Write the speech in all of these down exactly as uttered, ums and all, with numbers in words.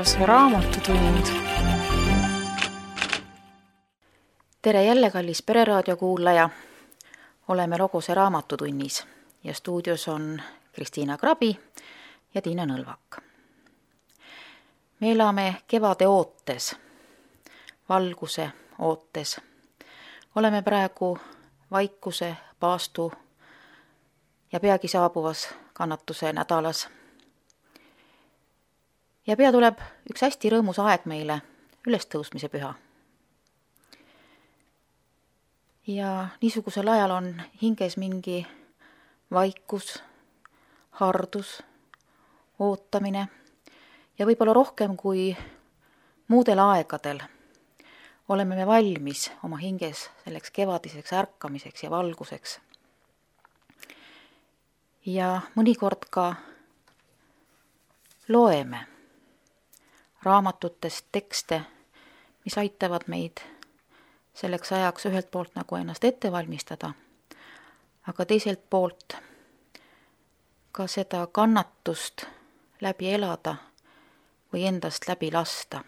taas Raamatutund. Tere jälle, kallis Pereraadio kuulaja! Oleme Logose Raamatutunnis ja stuudios on Kristiina Krabi ja Tiina Nõlvak. Me elame kevade ootes, valguse ootes. Oleme praegu vaikuse, paastu ja peagi saabuvas kannatuse nädalas. Ja pea tuleb üks hästi rõõmus aeg meile, ülestõusmise püha. Ja niisugusel ajal on hinges mingi vaikus, hardus, ootamine ja võib-olla rohkem kui muudel aegadel oleme me valmis oma hinges selleks kevadiseks ärkamiseks ja valguseks. Ja mõnikord ka loeme raamatutest tekste, mis aitavad meid selleks ajaks ühelt poolt nagu ennast ette valmistada, aga teiselt poolt ka seda kannatust läbi elada või endast läbi lasta.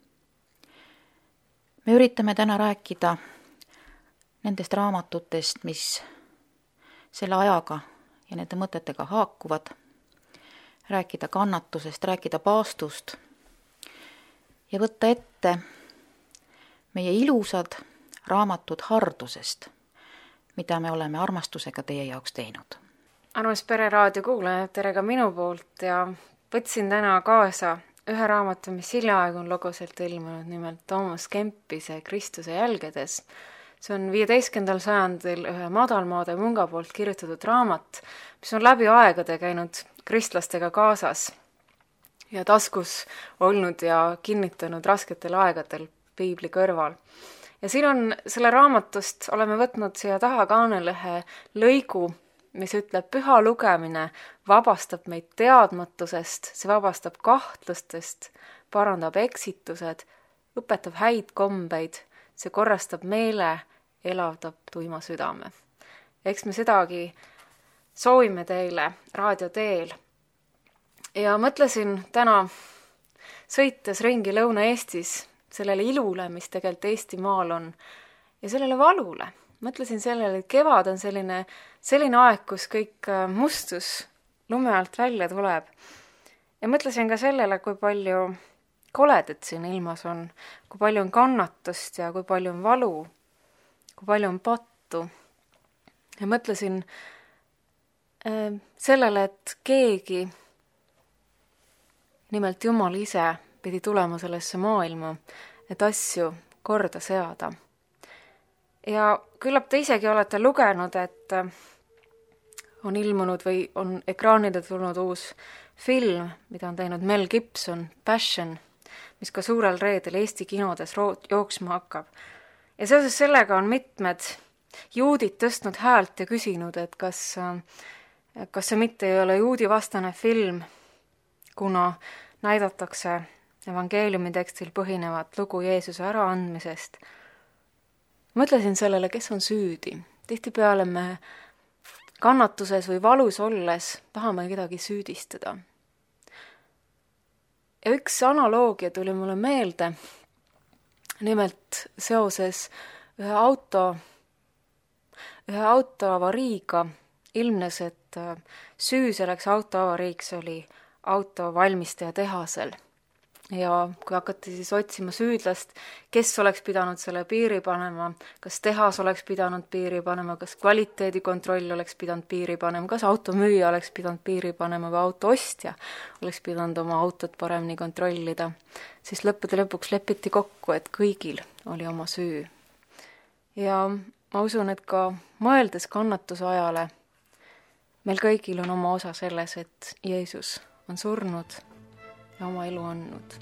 Me üritame täna rääkida nendest raamatutest, mis selle ajaga ja nende mõtetega haakuvad, rääkida kannatusest, rääkida paastust ja võtta ette meie ilusad raamatud hardusest, mida me oleme armastusega teie jaoks teinud. Armas Pereraadio kuulaja, tere ka minu poolt ja võtsin täna kaasa ühe raamatu, mis hiljaaegu on Logoselt ilmunud, nimelt Toomas Kempise Kristuse jälgedes. See on viieteistkümnendal sajandil ühe madalmaade munga poolt kirjutatud raamat, mis on läbi aegade käinud kristlastega kaasas ja taskus olnud ja kinnitanud rasketel aegadel piibli kõrval. Ja siin on selle raamatust, oleme võtnud siia taha kaanelehe lõigu, mis ütleb, püha lugemine vabastab meid teadmatusest, see vabastab kahtlustest, parandab eksitused, õpetab häid kombeid, see korrastab meele, elavdab tuima südame. Eks me sedagi soovime teile raadio teel. Ja mõtlesin täna sõites ringi Lõuna-Eestis sellele ilule, mis tegelikult Eestimaal on, ja sellele valule. Mõtlesin sellele, et kevad on selline, selline aeg, kus kõik mustus lume alt välja tuleb. Ja mõtlesin ka sellele, kui palju koledat siin ilmas on, kui palju on kannatust ja kui palju on valu, kui palju on pattu. Ja mõtlesin äh, sellele, et keegi, nimelt Jumal ise, pidi tulema sellesse maailma, et asju korda seada. Ja küllap te isegi olete lugenud, et on ilmunud või on ekraanide tulnud uus film, mida on teinud Mel Gibson, Passion, mis ka suurel reedel Eesti kinodes jooksma hakkab. Ja seoses sellega on mitmed juudid tõstnud häält ja küsinud, et kas, kas see mitte ei ole juudi vastane film, kuna näidatakse evangeeliumi tekstil põhinevat lugu Jeesuse äraandmisest. Mõtlesin sellele, kes on süüdi. Tihtipeale me kannatuses või valus olles tahame kedagi süüdistada. Ja üks analoogia tuli mulle meelde, nimelt seoses ühe auto, ühe auto avariiga ilmnes, et süü selleks auto avariiks oli auto valmistaja tehasel. Ja kui hakati siis otsima süüdlast, kes oleks pidanud selle piiri panema, kas tehas oleks pidanud piiri panema, kas kvaliteedikontroll oleks pidanud piiri panema, kas automüüja oleks pidanud piiri panema või auto ostja oleks pidanud oma autot paremini kontrollida, siis lõppude lõpuks lepiti kokku, et kõigil oli oma süü. Ja ma usun, et ka mõeldes kannatuse ajale, meil kõigil on oma osa selles, et Jeesus on surnud ja oma elu andnud.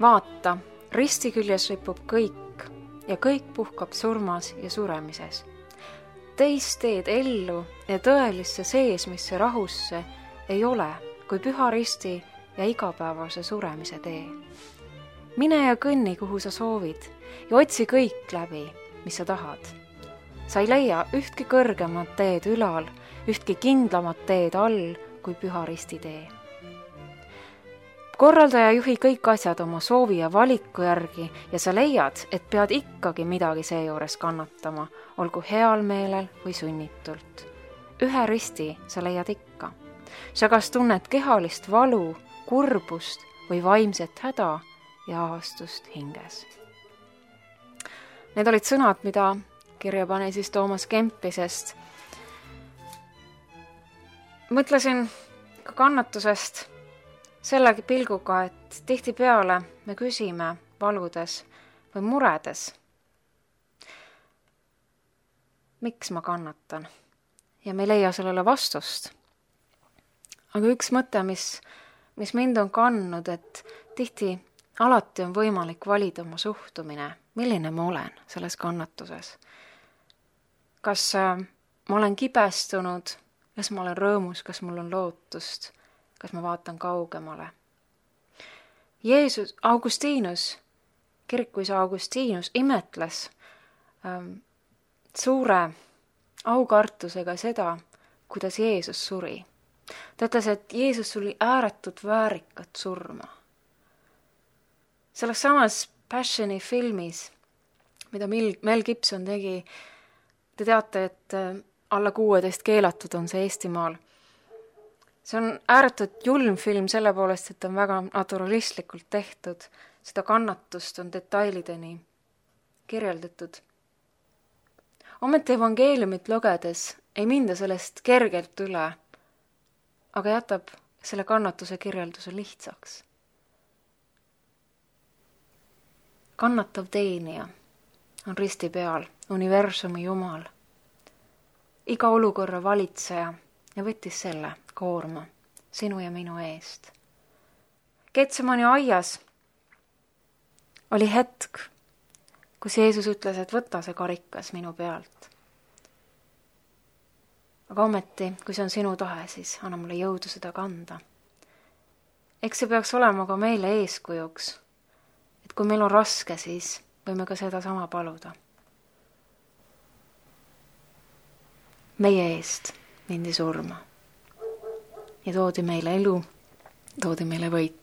vaata, risti küljes ripub kõik ja kõik puhkab surmas ja suremises. Teist teed ellu ja tõelisse seesmisse rahusse ei ole kui püha risti ja igapäevase suremise tee. Mine ja kõnni, kuhu sa soovid ja otsi kõik läbi, mis sa tahad. Sa ei leia ühtki kõrgemat teed ülal, ühtki kindlamat teed all kui püha risti tee. Korraldaja juhi kõik asjad oma soovi ja valiku järgi ja sa leiad, et pead ikkagi midagi seejuures kannatama, olgu heal meelel või sunnitult. Ühe risti sa leiad ikka. Sa kas tunned kehalist valu, kurbust või vaimset häda ja ahastust hinges. Need olid sõnad, mida kirja pani siis Toomas Kempisest. Mõtlesin ka kannatusest selle pilguga, et tihtipeale me küsime valudes või muredes, miks ma kannatan, ja me ei leia sellele vastust. Aga üks mõte, mis, mis mind on kandnud, et tihti alati on võimalik valida oma suhtumine, milline ma olen selles kannatuses. Kas ma olen kibestunud, kas ma olen rõõmus, kas mul on lootust, kas ma vaatan kaugemale. Jeesus, Augustinus, kirikuisa Augustinus imetles ähm, suure aukartusega seda, kuidas Jeesus suri. Ta ütles, et Jeesus suri ääretut väärikat surma. Selles samas Passioni filmis, mida Mel Gibson tegi, te teate, et alla kuueteist keelatud on see Eestimaal. See on ääretult julm film selle poolest, et on väga naturalistlikult tehtud. Seda kannatust on detailideni kirjeldatud. Ometi evangeeliumit lugedes ei minda sellest kergelt üle, aga jätab selle kannatuse kirjelduse lihtsaks. Kannatav teenija on risti peal, universumi Jumal. Iga olukorra valitseja ja võttis selle koorma sinu ja minu eest. Getsemani aias oli hetk, kus Jeesus ütles, et võta see karikas minu pealt. Aga ometi, kui see on sinu tahe, siis anna mulle jõudu seda kanda. Eks see peaks olema ka meile eeskujuks, et kui meil on raske, siis võime ka seda sama paluda. Meie eest mindi surma ja toodi meile elu, toodi meile võit.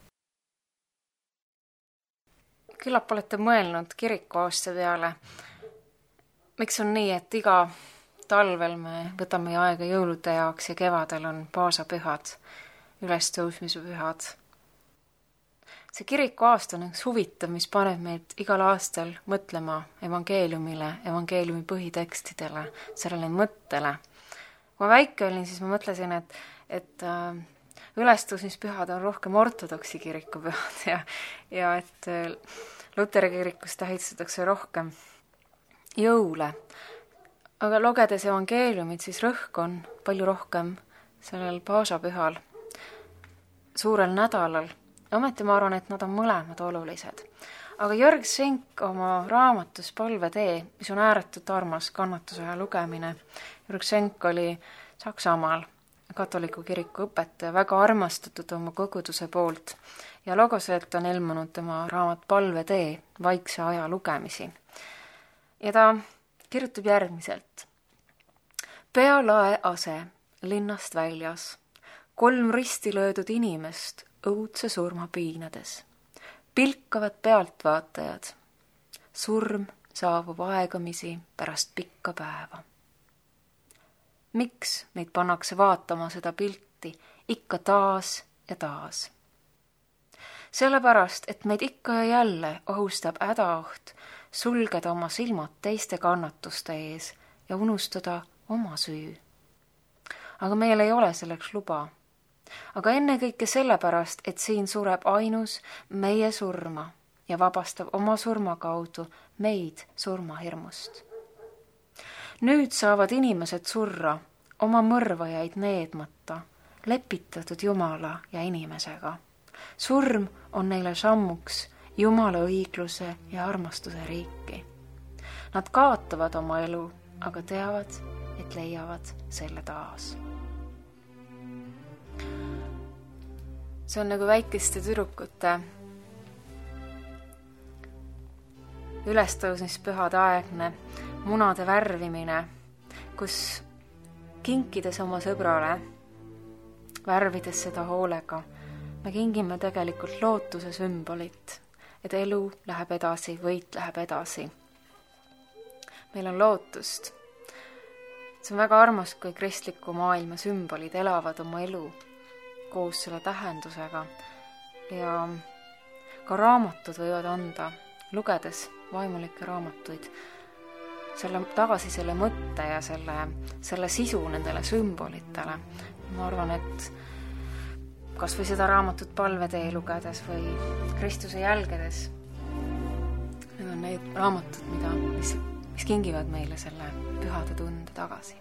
Küllap olete mõelnud kirikuaasta peale. Miks on nii, et iga talvel me võtame aega jõulude jaoks ja kevadel on paasapühad, ülestõusmise pühad. See kirikuaasta on üks huvitav, mis paneb meid igal aastal mõtlema evangeeliumile, evangeeliumi põhitekstidele, sellele mõttele. Kui ma väike olin, siis ma mõtlesin, et, et äh, ülestõusmispühad on rohkem ortodoksi kirikupühad ja, ja et äh, Luteri kirikus tähistatakse rohkem jõule. Aga lugedes evangeeliumit, siis rõhk on palju rohkem sellel paasapühal, suurel nädalal. Ometi ma arvan, et nad on mõlemad olulised. Aga Jörg Senk oma raamatus Palvetee, mis on ääretult armas kannatuse lugemine. Jörg Senk oli Saksamaal katoliku kiriku õpetaja, väga armastatud oma koguduse poolt ja logoselt on ilmunud tema raamat Palvetee, vaikse aja lugemisi. Ja ta kirjutab järgmiselt. Pealae ase linnast väljas, kolm risti löödud inimest õudse surma piinades. Pilkavad pealtvaatajad. Surm saabub aegamisi pärast pikka päeva. Miks meid pannakse vaatama seda pilti ikka taas ja taas? Sellepärast, et meid ikka ja jälle ohustab hädaoht sulgeda oma silmad teiste kannatuste ees ja unustada oma süü. Aga meil ei ole selleks luba. Aga ennekõike sellepärast, et siin sureb ainus meie surma ja vabastab oma surma kaudu meid surmahirmust. Nüüd saavad inimesed surra, oma mõrvajaid needmata, lepitatud Jumala ja inimesega. Surm on neile sammuks Jumala õigluse ja armastuse riiki. Nad kaotavad oma elu, aga teavad, et leiavad selle taas. See on nagu väikeste tüdrukute ülestõusmispühade aegne munade värvimine, kus kinkides oma sõbrale, värvides seda hoolega, me kingime tegelikult lootuse sümbolit, et elu läheb edasi, võit läheb edasi. Meil on lootust. See on väga armas, kui kristliku maailma sümbolid elavad oma elu koos selle tähendusega ja ka raamatud võivad anda, lugedes vaimulikke raamatuid, selle, tagasi selle mõtte ja selle, selle sisu nendele sümbolitele. Ma arvan, et kas või seda raamatut palvetee lugedes või Kristuse jälgedes, need on need raamatud, mida, mis, mis kingivad meile selle pühade tunde tagasi.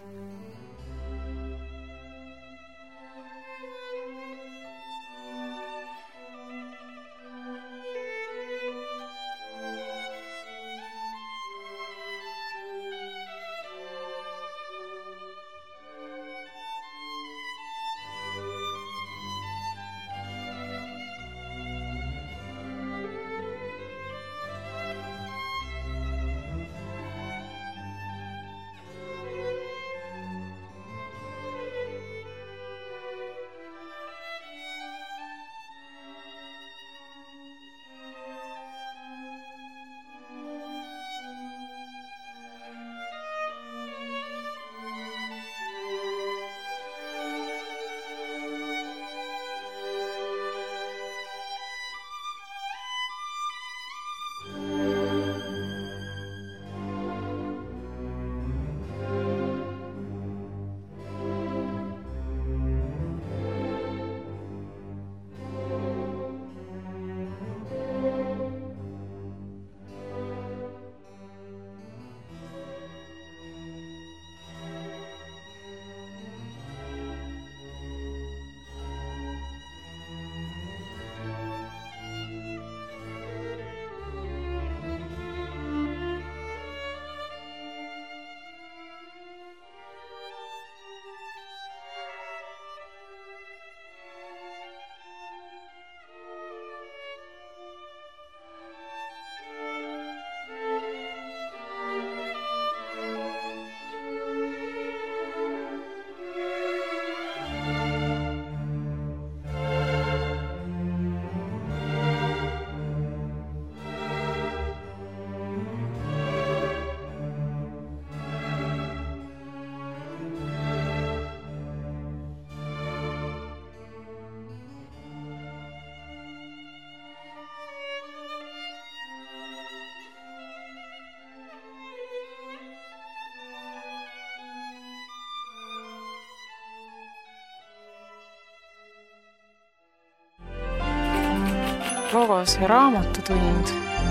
Logos ja raamatutund.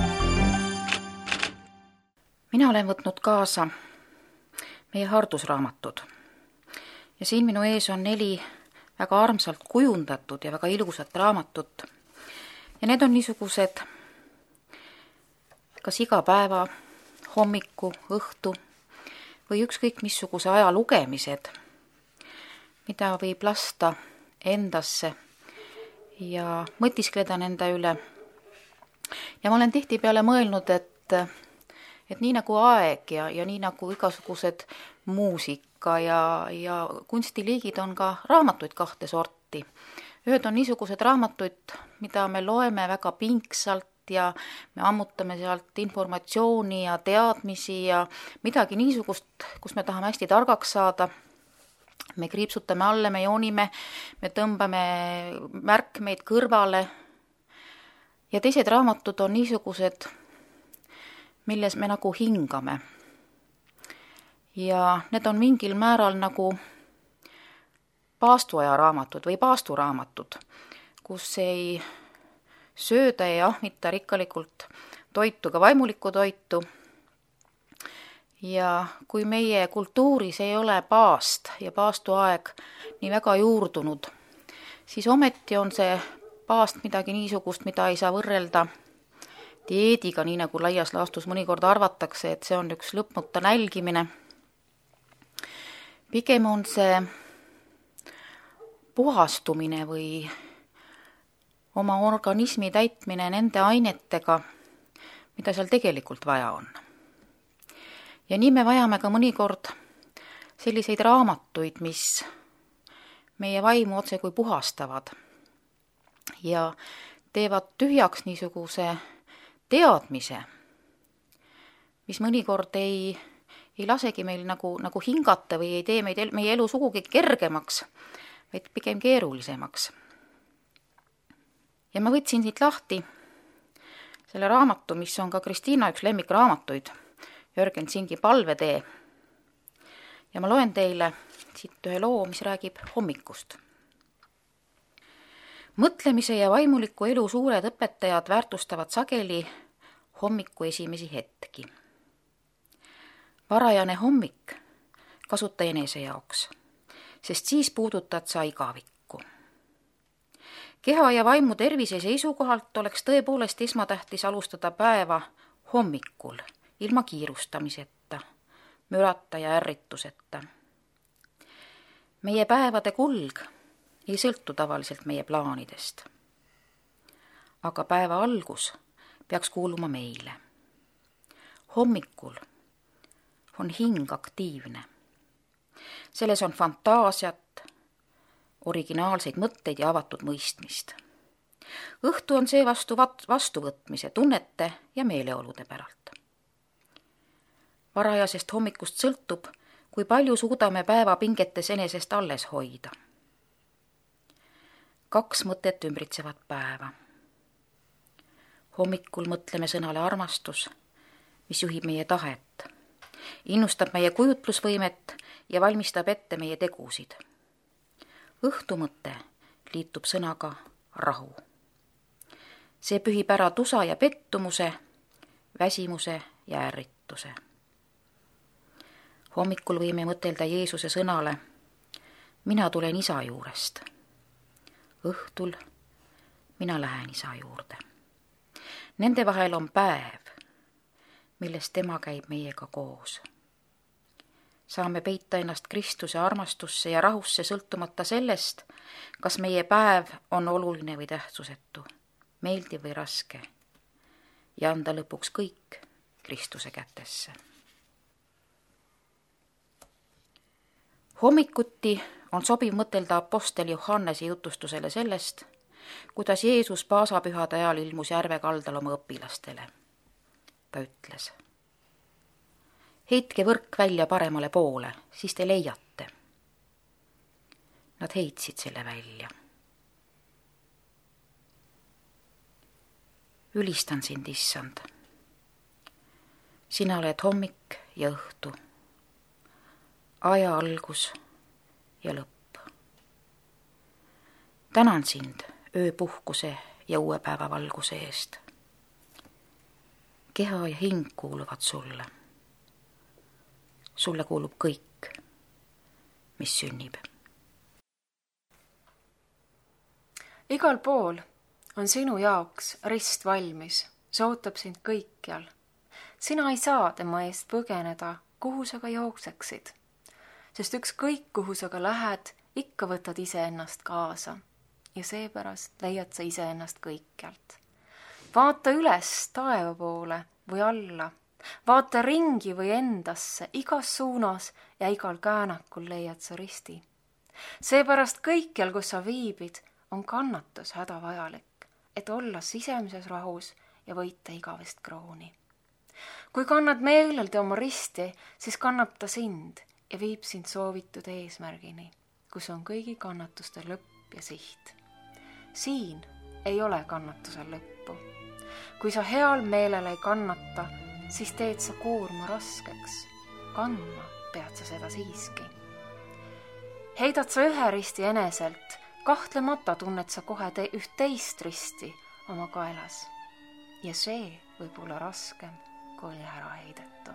Mina olen võtnud kaasa meie hardusraamatud ja siin minu ees on neli väga armsalt kujundatud ja väga ilusat raamatut ja need on niisugused kas iga päeva, hommiku, õhtu või ükskõik missuguse aja lugemised, mida võib lasta endasse ja mõtiskleda nende üle. Ja ma olen tihtipeale mõelnud, et, et nii nagu aeg ja, ja nii nagu igasugused muusika ja, ja kunstiliigid on ka raamatuid kahte sorti. Ühed on niisugused raamatuid, mida me loeme väga pingsalt ja me ammutame sealt informatsiooni ja teadmisi ja midagi niisugust, kus me tahame hästi targaks saada. Me kriipsutame alle, me joonime, me tõmbame märkmeid kõrvale ja teised raamatud on niisugused, milles me nagu hingame. Ja need on mingil määral nagu paastuaja raamatud või paasturaamatud, kus ei sööda ja ahmita rikkalikult toitu, ka vaimulikku toitu. Ja kui meie kultuuris ei ole paast ja paastuaeg nii väga juurdunud, siis ometi on see paast midagi niisugust, mida ei saa võrrelda dieediga, nii nagu laias laastus mõnikord arvatakse, et see on üks lõpmata nälgimine. Pigem on see puhastumine või oma organismi täitmine nende ainetega, mida seal tegelikult vaja on. Ja nii me vajame ka mõnikord selliseid raamatuid, mis meie vaimu otse kui puhastavad ja teevad tühjaks niisuguse teadmise, mis mõnikord ei, ei lasegi meil nagu, nagu hingata või ei tee meid, meie elu sugugi kergemaks, vaid pigem keerulisemaks. Ja ma võtsin siit lahti selle raamatu, mis on ka Kristiina üks lemmikraamatuid, Jörgen Singi Palvetee. Ja ma loen teile siit ühe loo, mis räägib hommikust. Mõtlemise ja vaimuliku elu suured õpetajad väärtustavad sageli hommiku esimesi hetki. Varajane hommik kasuta enese jaoks, sest siis puudutad sa igavikku. Keha ja vaimu tervise seisukohalt oleks tõepoolest esmatähtis alustada päeva hommikul, ilma kiirustamiseta, mürata ja ärrituseta. Meie päevade kulg ei sõltu tavaliselt meie plaanidest. Aga päeva algus peaks kuuluma meile. Hommikul on hing aktiivne. Selles on fantaasiat, originaalseid mõtteid ja avatud mõistmist. Õhtu on see vastu vastuvõtmise, tunnete ja meeleolude päralt. Varajasest hommikust sõltub, kui palju suudame päeva pingetes enesest alles hoida. Kaks mõtet ümbritsevad päeva. Hommikul mõtleme sõnale armastus, mis juhib meie tahet, innustab meie kujutlusvõimet ja valmistab ette meie tegusid. Õhtumõte liitub sõnaga rahu. See pühib ära tusa ja pettumuse, väsimuse ja ärrituse. Hommikul võime mõtelda Jeesuse sõnale, mina tulen isa juurest. Õhtul mina lähen isa juurde. Nende vahel on päev, milles tema käib meiega koos. Saame peita ennast Kristuse armastusse ja rahusse sõltumata sellest, kas meie päev on oluline või tähtsusetu, meeldiv või raske, ja anda lõpuks kõik Kristuse kätesse. Hommikuti on sobiv mõtelda apostel Johannese jutustusele sellest, kuidas Jeesus paasapühade ajal ilmus järve kaldal oma õpilastele. Ta ütles, heitke võrk välja paremale poole, siis te leiate. Nad heitsid selle välja. Ülistan sind, issand. Sina oled hommik ja õhtu, aja algus ja lõpp. Tänan sind ööpuhkuse ja uue päeva valguse eest. Keha ja hing kuuluvad sulle. Sulle kuulub kõik, mis sünnib. Igal pool on sinu jaoks rist valmis, see ootab sind kõikjal. Sina ei saa tema eest põgeneda, kuhu sa ka jookseksid, sest ükskõik kuhu sa ka lähed, ikka võtad iseennast kaasa ja seepärast leiad sa iseennast kõikjalt. Vaata üles taeva poole või alla. Vaata ringi või endasse, igas suunas ja igal käänakul leiad sa risti. Seepärast kõikjal, kus sa viibid, on kannatus hädavajalik, et olla sisemises rahus ja võita igavest krooni. Kui kannad meeleldi oma risti, siis kannab ta sind ja viib sind soovitud eesmärgini, kus on kõigi kannatuste lõpp ja siht. Siin ei ole kannatusel lõppu. Kui sa heal meelel ei kannata, siis teed sa koorma raskeks. Kandma pead sa seda siiski. Heidad sa ühe risti eneselt, kahtlemata tunned sa kohe te- üht teist risti oma kaelas. Ja see võib olla raskem, kui oli ära heidetu.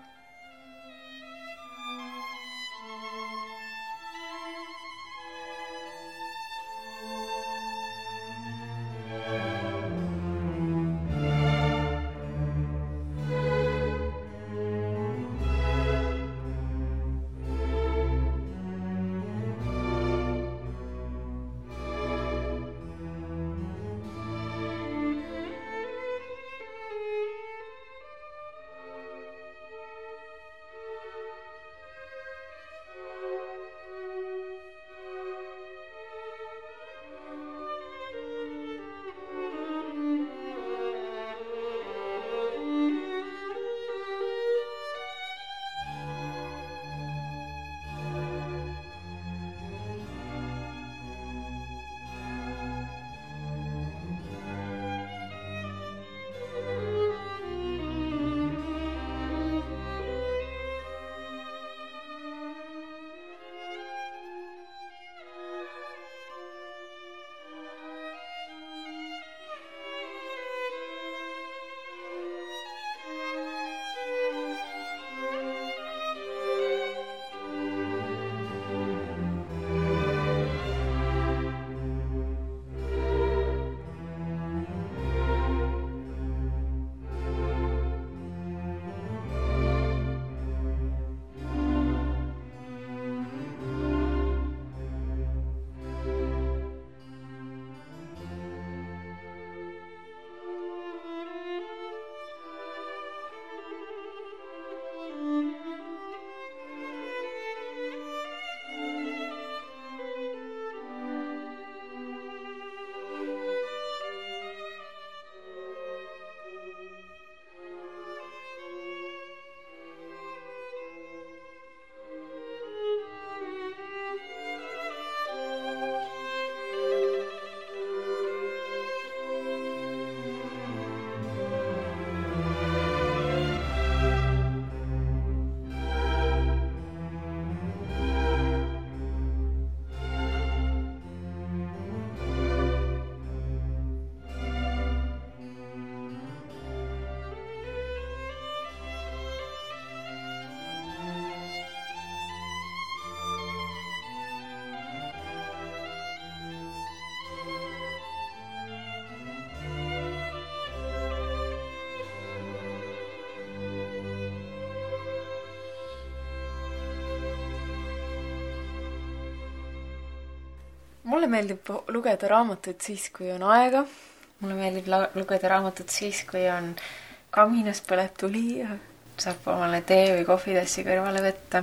mulle meeldib lugeda raamatuid siis, kui on aega. Mulle meeldib la- lugeda raamatut siis, kui on kaminas põleb tuli ja saab omale tee või kohvitassi kõrvale võtta.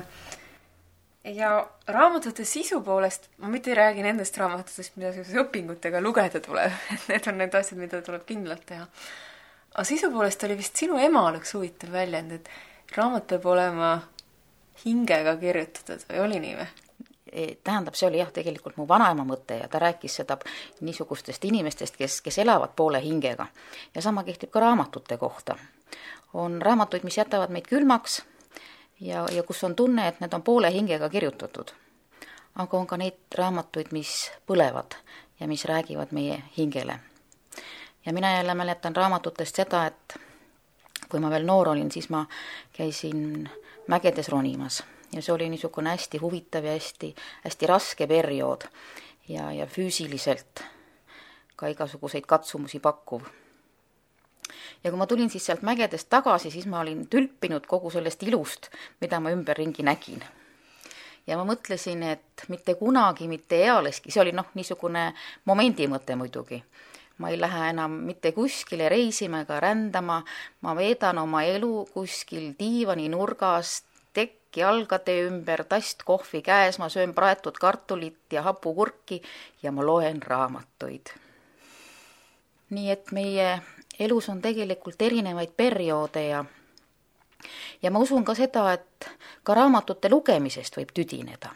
Ja raamatute sisu poolest, ma mitte ei räägi nendest raamatutest, mida õpingutega lugeda tuleb. Need on need asjad, mida tuleb kindlalt teha. Aga sisu poolest oli vist sinu emal üks huvitav väljend, et raamat peab olema hingega kirjutatud või oli nii või? Tähendab, see oli jah tegelikult mu vanaema mõte ja ta rääkis seda niisugustest inimestest, kes, kes elavad poole hingega. Ja sama kehtib ka raamatute kohta. On raamatuid, mis jätavad meid külmaks ja, ja kus on tunne, et need on poole hingega kirjutatud. Aga on ka neid raamatuid, mis põlevad ja mis räägivad meie hingele. Ja mina jälle mäletan raamatutest seda, et kui ma veel noor olin, siis ma käisin mägedes ronimas. Ja see oli niisugune hästi huvitav ja hästi, hästi raske periood ja, ja füüsiliselt ka igasuguseid katsumusi pakkuv. Ja kui ma tulin siis sealt mägedest tagasi, siis ma olin tülpinud kogu sellest ilust, mida ma ümberringi nägin. Ja ma mõtlesin, et mitte kunagi, mitte ealeski, see oli noh, niisugune momendi mõte muidugi. Ma ei lähe enam mitte kuskile reisima ega rändama, ma veedan oma elu kuskil diivani nurgast, tekki jalgade ümber, tast kohvi käes, ma söön praetud kartulit ja hapukurki ja ma loen raamatuid. Nii et meie elus on tegelikult erinevaid perioode ja, ja ma usun ka seda, et ka raamatute lugemisest võib tüdineda.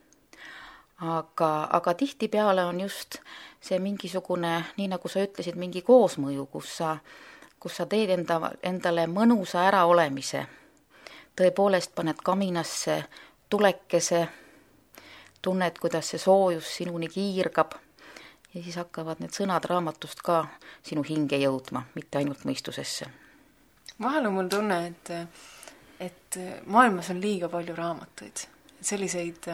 Aga, aga tihtipeale on just see mingisugune, nii nagu sa ütlesid, mingi koosmõju, kus sa, kus sa teed enda, endale mõnusa äraolemise. Tõepoolest paned kaminasse tulekese, tunned, kuidas see soojus sinuni kiirgab ja siis hakkavad need sõnad raamatust ka sinu hinge jõudma, mitte ainult mõistusesse. Vahel on mul tunne, et, et maailmas on liiga palju raamatuid. Selliseid,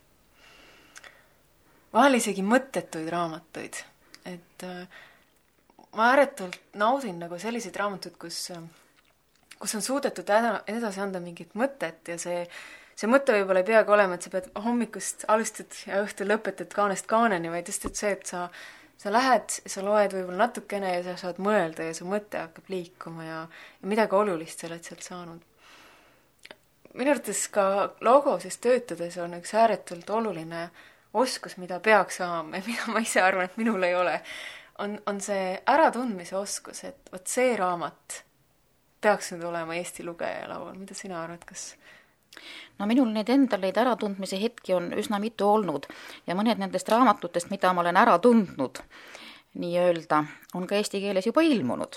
vahel isegi mõttetuid raamatuid. Et ma ääretult naudin nagu selliseid raamatuid, kus kus on suudetud edasi anda mingit mõtet ja see, see mõte võib-olla ei peagi olema, et sa pead hommikust alustad ja õhtul lõpetad kaanest kaaneni, vaid just et see, et sa, sa lähed, sa loed võib-olla natukene ja sa saad mõelda ja su mõte hakkab liikuma ja, ja midagi olulist sa oled sealt saanud. Minu arvates ka logoses töötades on üks ääretult oluline oskus, mida peaks saama ja mida ma ise arvan, et minul ei ole, on, on see äratundmise oskus, et võt see raamat peaks nüüd olema Eesti lugeja laual. Mida sina arvad, kas? No minul neid endal neid äratundmise hetki on üsna mitu olnud ja mõned nendest raamatutest, mida ma olen ära tundnud, nii öelda, on ka eesti keeles juba ilmunud.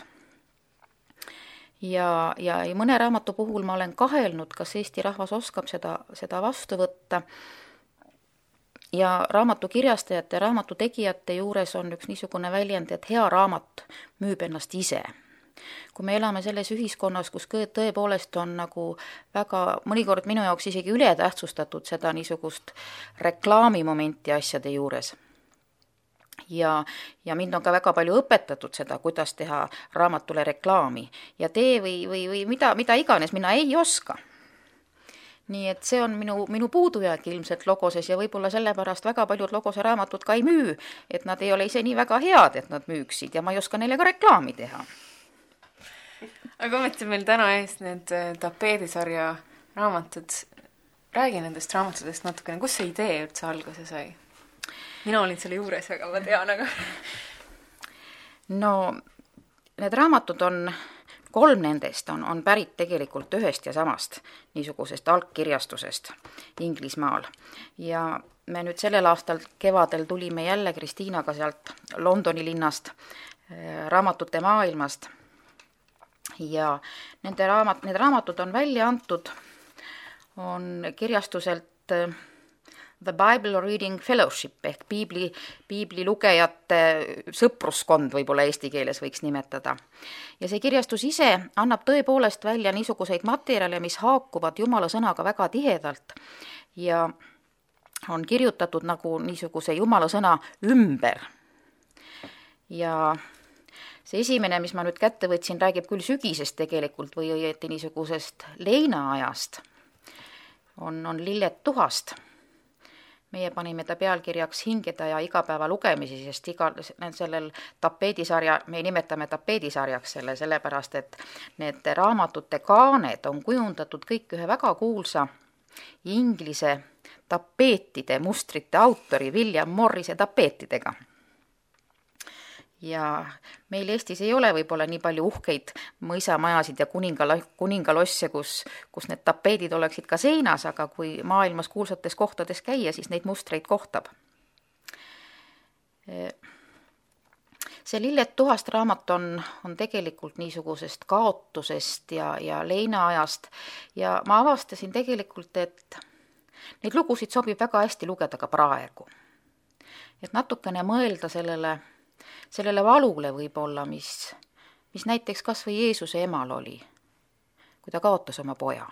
Ja, ja mõne raamatu puhul ma olen kahelnud, kas Eesti rahvas oskab seda, seda vastu võtta. Ja raamatu kirjastajate ja raamatu tegijate juures on üks niisugune väljend, et hea raamat müüb ennast ise. Kui me elame selles ühiskonnas, kus tõepoolest on nagu väga, mõnikord minu jaoks isegi ületähtsustatud seda niisugust reklaamimomenti asjade juures. Ja, ja mind on ka väga palju õpetatud seda, kuidas teha raamatule reklaami. Ja tee või, või, või mida, mida iganes mina ei oska. Nii et see on minu, minu puudujääk ilmselt logoses ja võib-olla sellepärast väga paljud logose raamatud ka ei müü, et nad ei ole ise nii väga head, et nad müüksid ja ma ei oska neile ka reklaami teha. Aga ometi meil täna ees need tapeedisarja raamatud. Räägi nendest raamatudest natukene. Kus see idee üldse alguse sai? Mina olin selle juures, aga ma tean, aga... No, need raamatud on, kolm nendest on, on pärit tegelikult ühest ja samast niisugusest algkirjastusest Inglismaal. Ja me nüüd sellel aastal kevadel tulime jälle Kristiinaga sealt Londoni linnast, raamatute maailmast. Ja nende raamat, need raamatud on välja antud, on kirjastuselt The Bible Reading Fellowship ehk piibli, piibli lugejate sõpruskond võib-olla eesti keeles võiks nimetada. Ja see kirjastus ise annab tõepoolest välja niisuguseid materjale, mis haakuvad Jumala sõnaga väga tihedalt ja on kirjutatud nagu niisuguse Jumala sõna ümber. Ja see esimene, mis ma nüüd kätte võtsin, räägib küll sügisest tegelikult või õieti niisugusest leinaajast, on, on Lillet Tuhast, meie panime ta pealkirjaks Hingeda ja igapäeva lugemisi, sest igal sellel tapeedisarja, me nimetame tapeedisarjaks selle, sellepärast et need raamatute kaaned on kujundatud kõik ühe väga kuulsa inglise tapeetide mustrite autori William Morrise tapeetidega. Ja meil Eestis ei ole võib-olla nii palju uhkeid mõisamajasid ja kuningala, kuningalosse, kus, kus need tapeedid oleksid ka seinas, aga kui maailmas kuulsates kohtades käia, siis neid mustreid kohtab. See Lilled tuhast raamat on, on tegelikult niisugusest kaotusest ja, ja leinaajast ja ma avastasin tegelikult, et neid lugusid sobib väga hästi lugeda ka praegu. Et natukene mõelda sellele sellele valule võib-olla, mis, mis näiteks kas või Jeesuse emal oli, kui ta kaotas oma poja.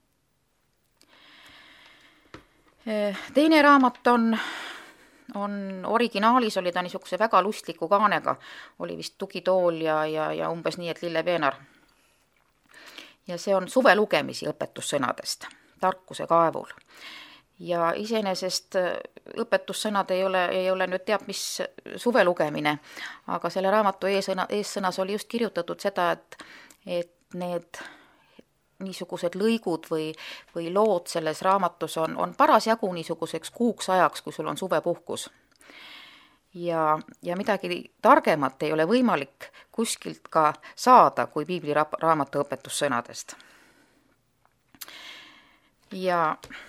Teine raamat on, on originaalis, oli ta niisuguse väga lustliku kaanega, oli vist tugitool ja, ja, ja umbes nii, et lilleveenar. Ja see on suve lugemisi õpetussõnadest, tarkuse kaevul. Ja iseenesest õpetussõnad ei ole, ei ole nüüd teab, mis suve lugemine, aga selle raamatu eesõna, eessõnas oli just kirjutatud seda, et, et need niisugused lõigud või, või lood selles raamatus on, on parasjagu niisuguseks kuuks ajaks, kui sul on suvepuhkus. Ja, ja midagi targemat ei ole võimalik kuskilt ka saada kui piibli raamatu õpetussõnadest. Ja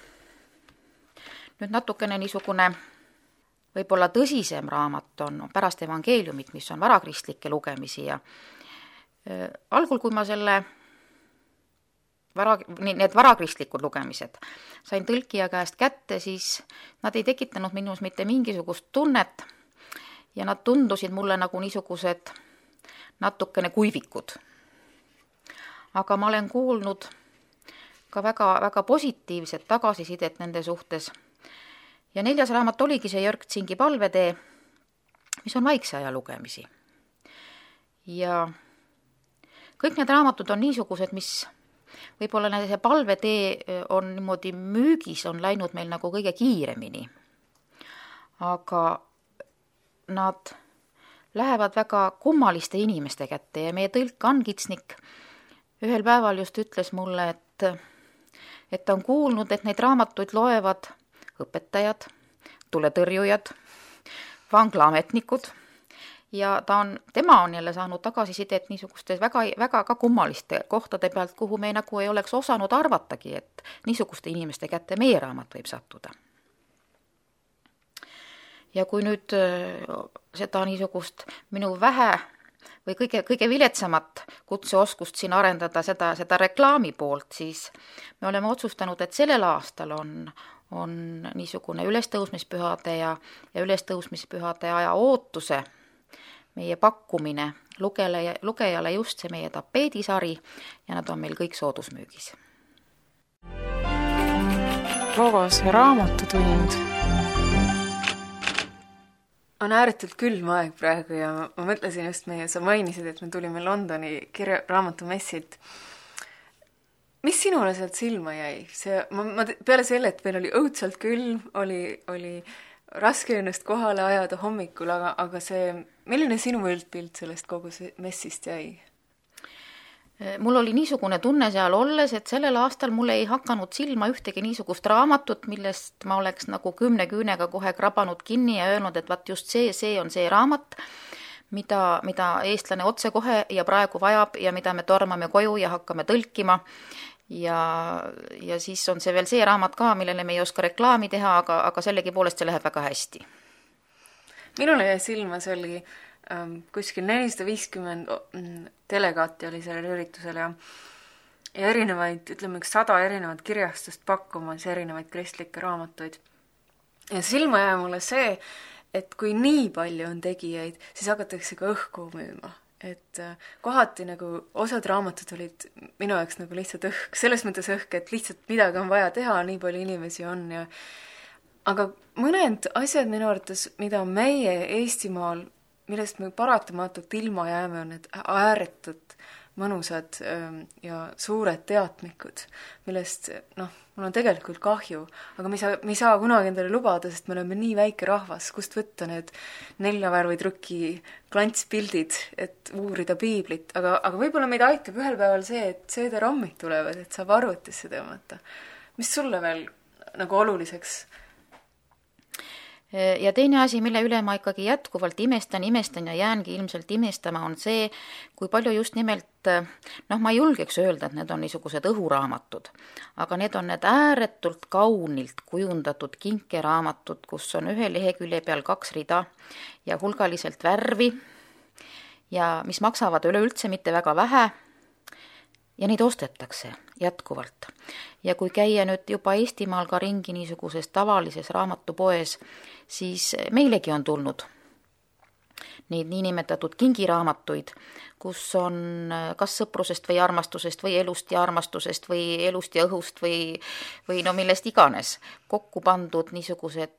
nüüd natukene niisugune võib-olla tõsisem raamat on pärast evangeeliumit, mis on varakristlikke lugemisi ja äh, algul, kui ma selle vara, need varakristlikud lugemised sain tõlkija käest kätte, siis nad ei tekitanud minus mitte mingisugust tunnet ja nad tundusid mulle nagu niisugused natukene kuivikud. Aga ma olen kuulnud ka väga, väga positiivset tagasisidet nende suhtes. Ja neljas raamat oligi see Jörg Tsingi palvetee, mis on vaikse aja lugemisi. Ja kõik need raamatud on niisugused, mis võib-olla see palvetee on niimoodi müügis, on läinud meil nagu kõige kiiremini. Aga nad lähevad väga kummaliste inimeste kätte ja meie tõlk Ann Kitsnik ühel päeval just ütles mulle, et, et ta on kuulnud, et neid raamatuid loevad õpetajad, tuletõrjujad, vanglaametnikud ja ta on, tema on jälle saanud tagasisidet niisugustes väga, väga ka kummaliste kohtade pealt, kuhu me nagu ei oleks osanud arvatagi, et niisuguste inimeste kätte meie raamat võib sattuda. Ja kui nüüd seda niisugust minu vähe või kõige, kõige viletsamat kutseoskust siin arendada seda, seda reklaami poolt, siis me oleme otsustanud, et sellel aastal on on niisugune ülestõusmispühade ja, ja ülestõusmispühade aja ootuse meie pakkumine lugele, lugejale just see meie tapeedisari ja nad on meil kõik soodusmüügis. Logos raamatutund on ääretult külm aeg praegu ja ma mõtlesin just meie, sa mainisid, et me tulime Londoni kirja, raamatumessilt. Mis sinule sealt silma jäi? See, ma, ma, peale selle, et meil oli õudselt külm, oli, oli raske ennast kohale ajada hommikul, aga, aga see, milline sinu üldpilt sellest kogu messist jäi? Mul oli niisugune tunne seal olles, et sellel aastal mul ei hakanud silma ühtegi niisugust raamatut, millest ma oleks nagu kümne küünega kohe krabanud kinni ja öelnud, et vaat just see, see on see raamat, mida, mida eestlane otse kohe ja praegu vajab ja mida me tormame koju ja hakkame tõlkima. Ja, ja siis on see veel see raamat ka, millele me ei oska reklaami teha, aga, aga sellegi poolest see läheb väga hästi. Minule jäi silma, see oli ähm, kuskil nelisada viiskümmend delegaati oli sellel üritusel ja, ja erinevaid, ütleme üks sada erinevat kirjastust pakkumas erinevaid kristlikke raamatuid. Ja silma jäi mulle see, et kui nii palju on tegijaid, siis hakatakse ka õhku müüma. Et kohati nagu osad raamatud olid minu jaoks nagu lihtsalt õhk, selles mõttes õhk, et lihtsalt midagi on vaja teha, nii palju inimesi on ja aga mõned asjad minu arvates, mida meie Eestimaal, millest me paratamatult ilma jääme, on need ääretud mõnusad ja suured teatmikud, millest noh, mul on tegelikult kahju, aga me ei saa, me ei saa kunagi endale lubada, sest me oleme nii väike rahvas, kust võtta need neljavärvitrüki klantspildid, et uurida piiblit, aga, aga võib-olla meid aitab ühel päeval see, et C D-rommid tulevad, et saab arvutisse tõmmata. Mis sulle veel nagu oluliseks? Ja teine asi, mille üle ma ikkagi jätkuvalt imestan, imestan ja jäängi ilmselt imestama, on see, kui palju just nimelt, noh, ma ei julgeks öelda, et need on niisugused õhuraamatud, aga need on need ääretult kaunilt kujundatud kinkeraamatud, kus on ühe lehekülje peal kaks rida ja hulgaliselt värvi ja mis maksavad üleüldse mitte väga vähe ja neid ostetakse jätkuvalt. Ja kui käia nüüd juba Eestimaal ka ringi niisuguses tavalises raamatupoes, siis meilegi on tulnud neid niinimetatud kingiraamatuid, kus on kas sõprusest või armastusest või elust ja armastusest või elust ja õhust või, või no millest iganes kokku pandud niisugused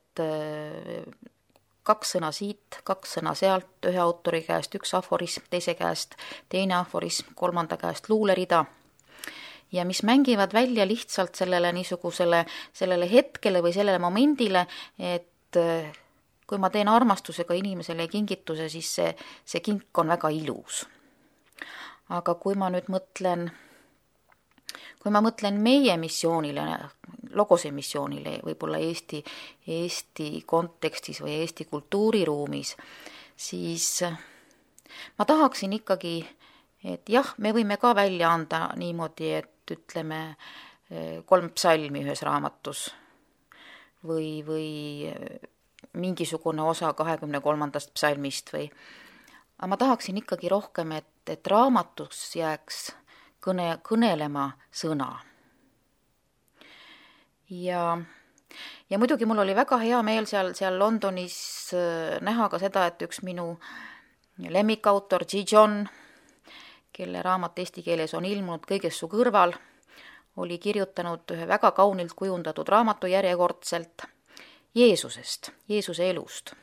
kaks sõna siit, kaks sõna sealt, ühe autori käest üks aforism, teise käest teine aforism, kolmanda käest luulerida ja mis mängivad välja lihtsalt sellele niisugusele sellele hetkele või sellele momendile, et kui ma teen armastusega inimesele kingituse, siis see, see kink on väga ilus. Aga kui ma nüüd mõtlen, kui ma mõtlen meie missioonile, Logose missioonile, võib-olla Eesti, Eesti kontekstis või Eesti kultuuriruumis, siis ma tahaksin ikkagi, et jah, me võime ka välja anda niimoodi, et ütleme kolm psalmi ühes raamatus või, või mingisugune osa kahekümne kolmandast psalmist või, aga ma tahaksin ikkagi rohkem, et, et raamatus jääks kõne, kõnelema sõna. Ja, ja muidugi mul oli väga hea meel seal, seal Londonis näha ka seda, et üks minu lemmikautor G. John, kelle raamat eesti keeles on ilmunud Kõiges su kõrval, oli kirjutanud ühe väga kaunilt kujundatud raamatu järjekordselt Jeesusest, Jeesuse elust.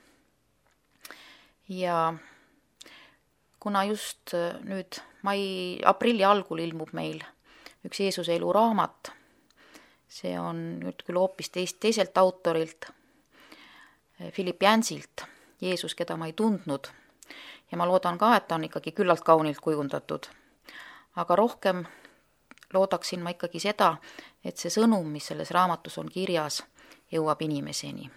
Ja kuna just nüüd mai, aprilli algul ilmub meil üks Jeesuse elu raamat, see on nüüd küll hoopis teist, teiselt autorilt, Philip Jansilt, Jeesus, keda ma ei tundnud, ja ma loodan ka, et ta on ikkagi küllalt kaunilt kujundatud. Aga rohkem loodaksin ma ikkagi seda, et see sõnum, mis selles raamatus on kirjas, jõuab inimeseni.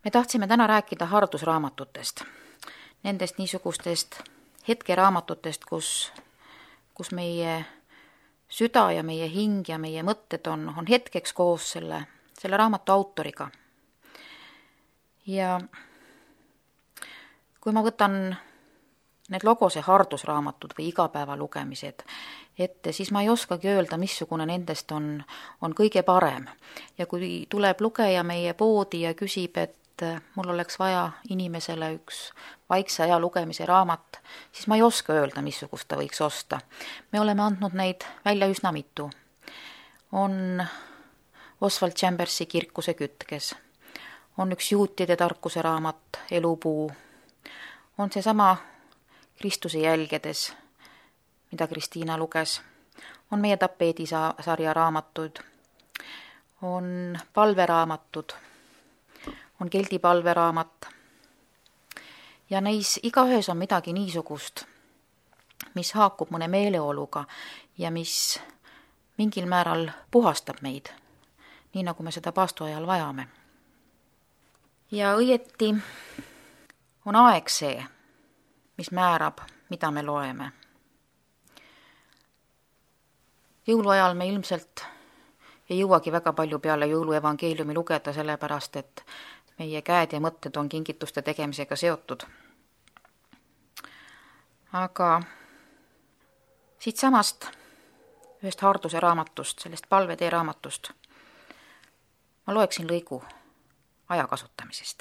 me tahtsime täna rääkida hardusraamatutest, nendest niisugustest hetkeraamatutest, kus, kus meie süda ja meie hing ja meie mõtted on, on hetkeks koos selle, selle raamatu autoriga. Ja kui ma võtan need Logose hardusraamatud või igapäeva lugemised ette, siis ma ei oskagi öelda, missugune nendest on, on kõige parem. Ja kui tuleb lugeja meie poodi ja küsib, et mul oleks vaja inimesele üks vaikse aja lugemise raamat, siis ma ei oska öelda, missugust ta võiks osta. Me oleme andnud neid välja üsna mitu. On Oswald Chambersi Kirkuse kütkes, on üks juutide tarkuse raamat Elupuu, on seesama Kristuse jälgedes, mida Kristiina luges, on meie tapeedisarja raamatud, on palveraamatud, on Keldi palveraamat ja neis igaühes on midagi niisugust, mis haakub mõne meeleoluga ja mis mingil määral puhastab meid, nii nagu me seda paastu ajal vajame. Ja õieti on aeg see, mis määrab, mida me loeme. Jõuluajal me ilmselt ei jõuagi väga palju peale jõuluevangeeliumi lugeda, sellepärast et meie käed ja mõtted on kingituste tegemisega seotud. Aga siit samast ühest harduse raamatust, sellest palvetee raamatust, ma loeksin lõigu aja kasutamisest.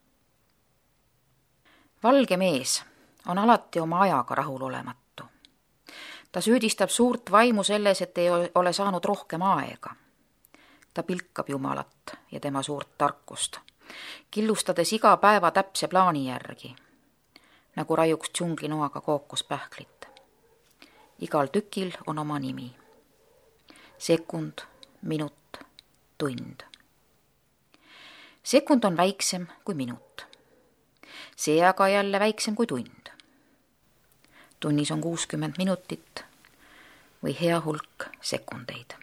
Valge mees on alati oma ajaga rahulolematu. Ta süüdistab suurt vaimu selles, et ei ole saanud rohkem aega. Ta pilkab Jumalat ja tema suurt tarkust, killustades iga päeva täpse plaani järgi, nagu raiuks džunglinoaga kookospähklit. Igal tükil on oma nimi. Sekund, minut, tund. Sekund on väiksem kui minut. See aga jälle väiksem kui tund. Tunnis on kuuskümmend minutit või hea hulk sekundeid.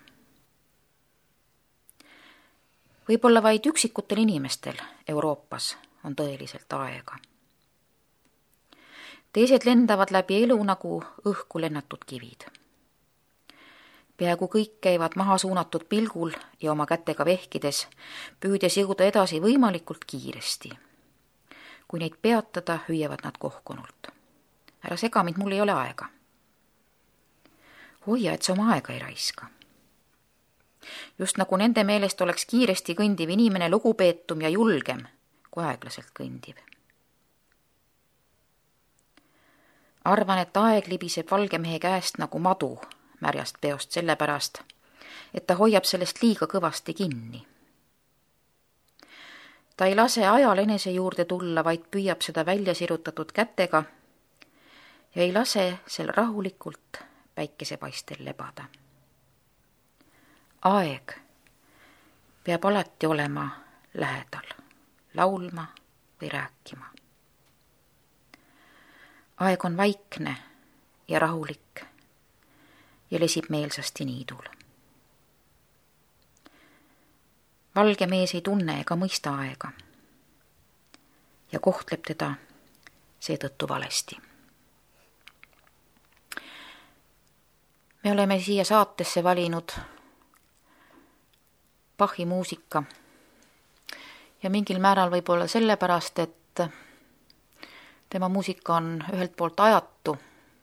Võib-olla vaid üksikutel inimestel Euroopas on tõeliselt aega. Teised lendavad läbi elu nagu õhku lennatud kivid. Peaaegu kõik käivad maha suunatud pilgul ja oma kätega vehkides, püüdes jõuda edasi võimalikult kiiresti. Kui neid peatada, hüüavad nad kohkunult. Ära sega mind, mul ei ole aega. Hoia, et sa oma aega ei raiska. Just nagu nende meelest oleks kiiresti kõndiv inimene lugupeetum ja julgem kui aeglaselt kõndiv. Arvan, et aeg libiseb valge mehe käest nagu madu märjast peost sellepärast, et ta hoiab sellest liiga kõvasti kinni. Ta ei lase ajal enese juurde tulla, vaid püüab seda välja sirutatud kätega ja ei lase sel rahulikult päikesepaistel lebada. Aeg peab alati olema lähedal, laulma või rääkima. Aeg on vaikne ja rahulik ja lesib meelsasti niidul. Valge mees ei tunne ega mõista aega ja kohtleb teda seetõttu valesti. Me oleme siia saatesse valinud Bachi muusika ja mingil määral võib-olla sellepärast, et tema muusika on ühelt poolt ajatu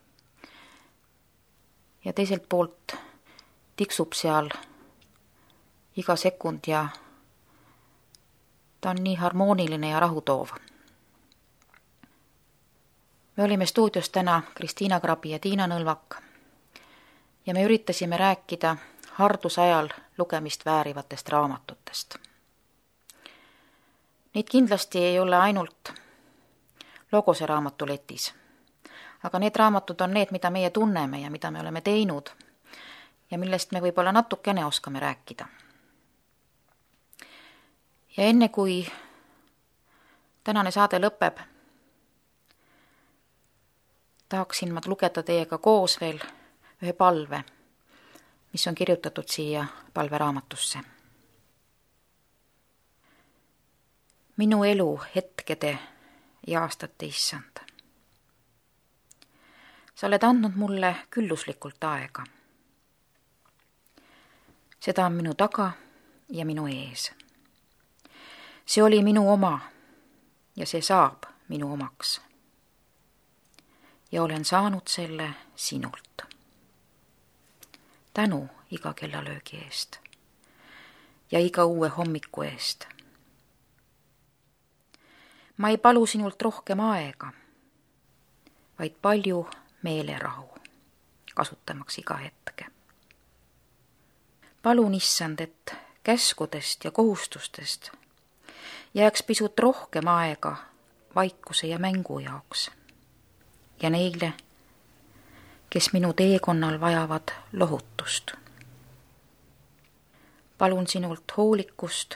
ja teiselt poolt tiksub seal iga sekund ja ta on nii harmooniline ja rahutoov. Me olime stuudios täna Kristiina Krabi ja Tiina Nõlvak ja me üritasime rääkida hardusajal lugemist väärivatest raamatutest. Neid kindlasti ei ole ainult Logose raamatuletis, aga need raamatud on need, mida meie tunneme ja mida me oleme teinud ja millest me võib-olla natukene oskame rääkida. Ja enne kui tänane saade lõpeb, tahaksin ma lugeda teiega koos veel ühe palve, mis on kirjutatud siia palveraamatusse. minu elu hetkede ja aastate issand. sa oled andnud mulle külluslikult aega. seda on minu taga ja minu ees. see oli minu oma ja see saab minu omaks. ja olen saanud selle sinult. tänu iga kellalöögi eest ja iga uue hommiku eest. ma ei palu sinult rohkem aega, vaid palju meelerahu, kasutamaks iga hetke. palun, issand, et käskudest ja kohustustest jääks pisut rohkem aega vaikuse ja mängu jaoks ja neile, kes minu teekonnal vajavad lohutust. palun sinult hoolikust,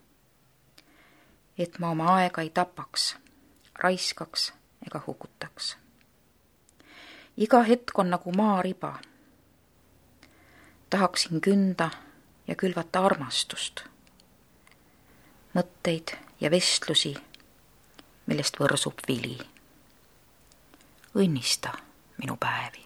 et ma oma aega ei tapaks, raiskaks ega hukutaks. iga hetk on nagu maariba. tahaksin künda ja külvata armastust, mõtteid ja vestlusi, millest võrsub vili. õnnista minu päevi.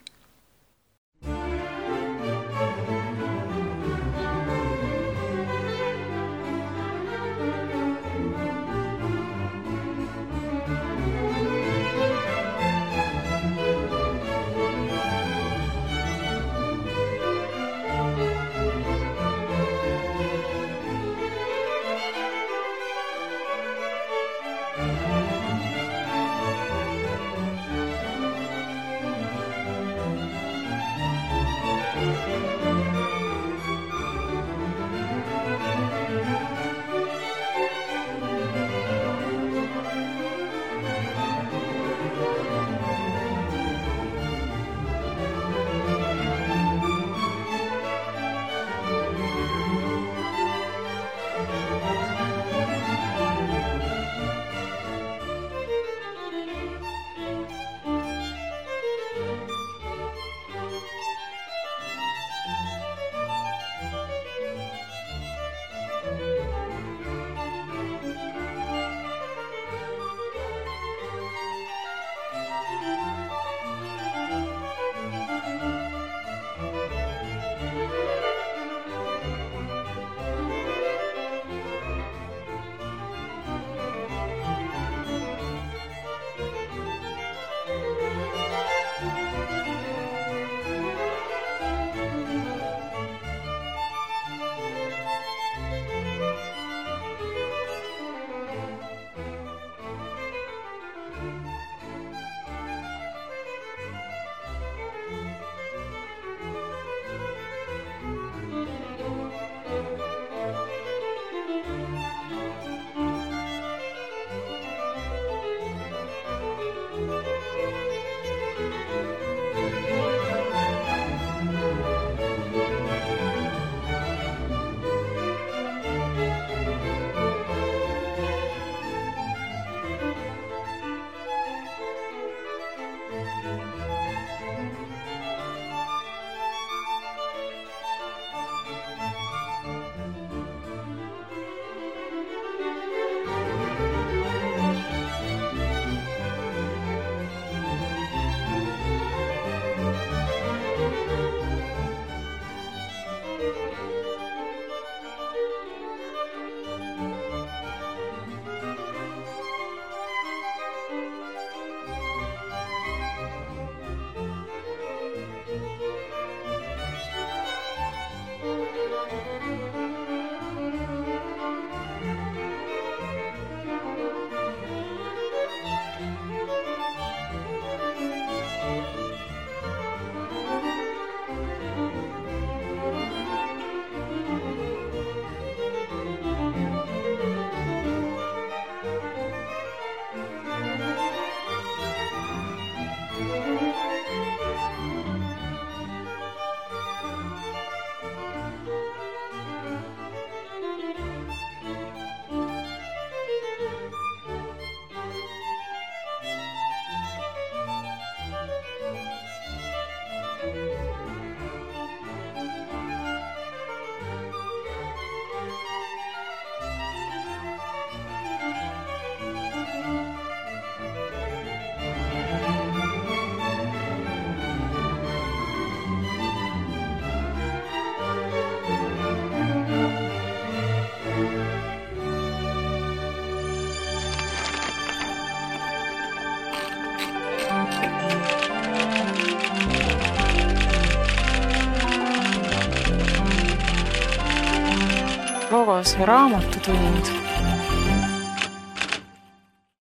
taas Raamotutund.